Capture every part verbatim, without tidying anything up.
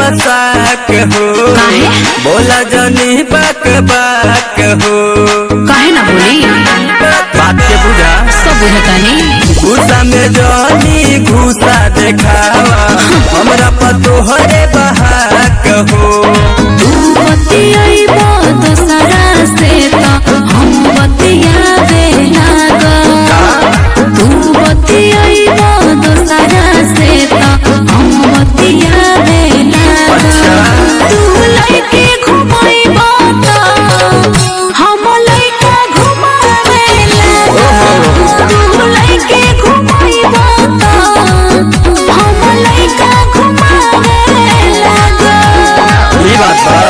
बसाक हो, बोला जनी बाक बाक हो। काहे ना बोली, बात के बुझा सब बुझतानी। गुस्सा में जनी घुसा देखावा, हमरा पतोहरे बहाक हो। तू बतियाइबो दोसरा से तो हम बतियावे लागा। तू बतियाइबो दोसरा से तो हम बतियावे लागा। तू लइके घुमाइबो तो हम लइका घुमावे लागा। तू लइके घुमाइबो तो हम लइका घुमावे लागा। ई बात बा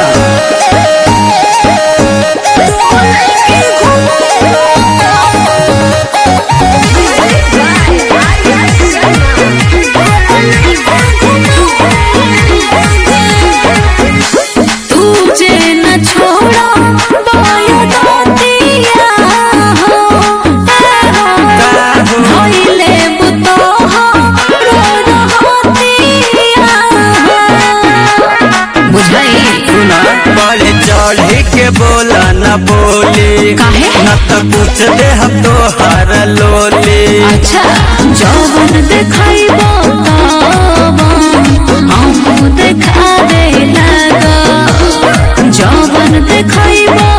चढ़ी के बोला न बोली, न तो कुछ दे हम तो हर लोली। अच्छा जौवन देखाइबो हम देखावे लागा। जौवन देखाइबो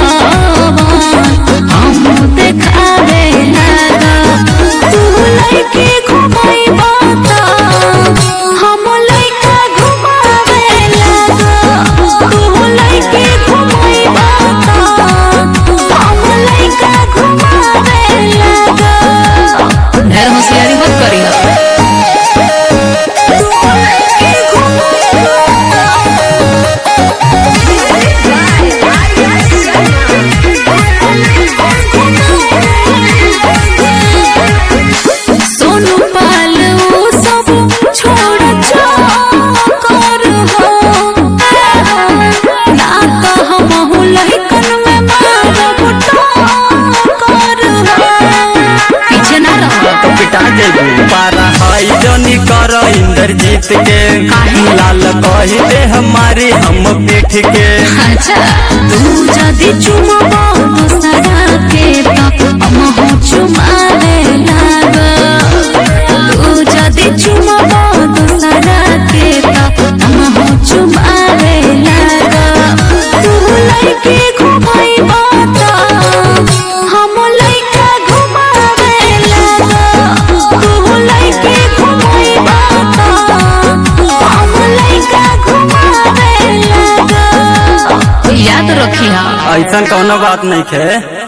हम देखावे लागा। तू लइके घुमाइबो हम लइका घुमावे लागा। तू लइके घुमाइबो हम लइका घुमावे लागा। ढेर होशियारी मत करी हो। सोनू पाल वो सब छोड़ कर हो, ना तो हम लइकन में मारब कर हो। पीछे ना रहो तो पिटा देबू। पारा हाई जनी कर इंद्रजीत के, लाल कही दे हमारी हम पीठ के। अच्छा तू जदी चुमबो दोसरा के तो हमहु चुमावे लागा। तू जदी चुमबो दोसरा के तो हमहु चुमावे लागा। तू लइके घुमाइबो तो हम लइका घुमावे लागा। तू लइके घुमाइबो तो हम लइका घुमावे लागा। याद रखी हा, ऐसा कौनो बात नहीं है।